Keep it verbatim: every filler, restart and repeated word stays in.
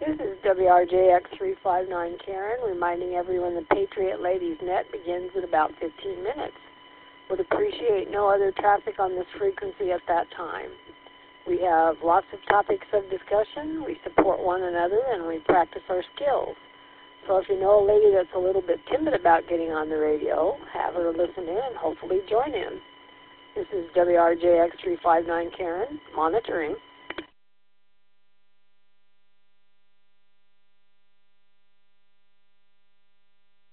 This is W R J X three five nine Karen, reminding everyone that Patriot Ladies Net begins in about fifteen minutes. Would appreciate no other traffic on this frequency at that time. We have lots of topics of discussion, we support one another, and we practice our skills. So if you know a lady that's a little bit timid about getting on the radio, have her listen in and hopefully join in. This is W R J X three five nine Karen, monitoring.